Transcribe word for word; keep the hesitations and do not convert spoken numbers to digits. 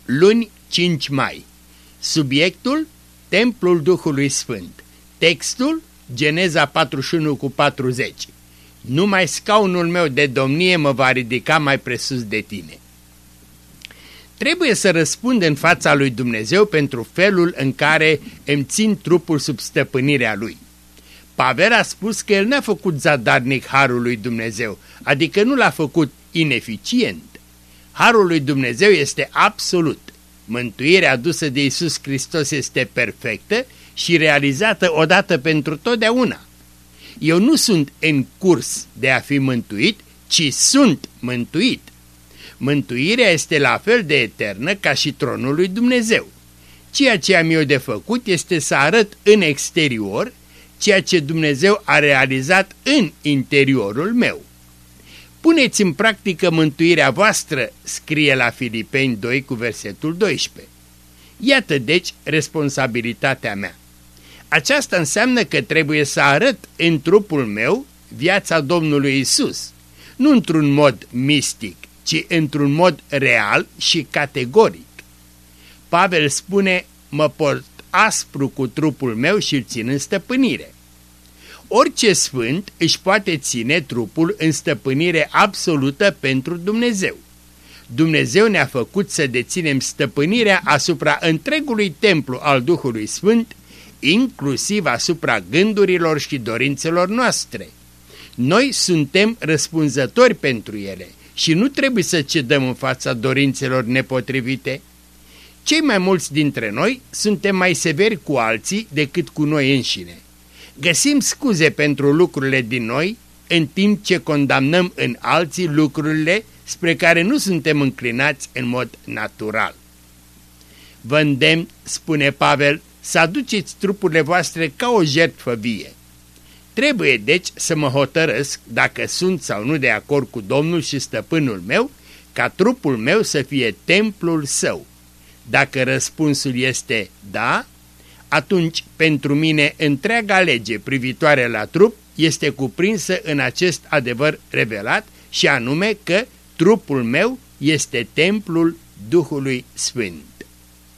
Luni cinci mai. Subiectul: Templul Duhului Sfânt. Textul: Geneza patruzeci și unu cu patruzeci. Numai scaunul meu de domnie mă va ridica mai presus de tine. Trebuie să răspund în fața lui Dumnezeu pentru felul în care îmi țin trupul sub stăpânirea lui. Pavel a spus că el n-a făcut zadarnic harul lui Dumnezeu, adică nu l-a făcut ineficient. Harul lui Dumnezeu este absolut. Mântuirea adusă de Iisus Hristos este perfectă și realizată odată pentru totdeauna. Eu nu sunt în curs de a fi mântuit, ci sunt mântuit. Mântuirea este la fel de eternă ca și tronul lui Dumnezeu. Ceea ce am eu de făcut este să arăt în exterior ceea ce Dumnezeu a realizat în interiorul meu. Puneți în practică mântuirea voastră, scrie la Filipeni doi cu versetul doisprezece. Iată deci responsabilitatea mea. Aceasta înseamnă că trebuie să arăt în trupul meu viața Domnului Isus, nu într-un mod mistic, ci într-un mod real și categoric. Pavel spune: mă port aspru cu trupul meu și îl țin în stăpânire. Orice sfânt își poate ține trupul în stăpânire absolută pentru Dumnezeu. Dumnezeu ne-a făcut să deținem stăpânirea asupra întregului templu al Duhului Sfânt, inclusiv asupra gândurilor și dorințelor noastre. Noi suntem răspunzători pentru ele și nu trebuie să cedăm în fața dorințelor nepotrivite. Cei mai mulți dintre noi suntem mai severi cu alții decât cu noi înșine. Găsim scuze pentru lucrurile din noi, în timp ce condamnăm în alții lucrurile spre care nu suntem înclinați în mod natural. Vă îndemn, spune Pavel, să aduceți trupurile voastre ca o jertfă vie. Trebuie deci să mă hotărăsc dacă sunt sau nu de acord cu Domnul și stăpânul meu, ca trupul meu să fie templul său. Dacă răspunsul este da, atunci pentru mine întreaga lege privitoare la trup este cuprinsă în acest adevăr revelat, și anume că trupul meu este templul Duhului Sfânt.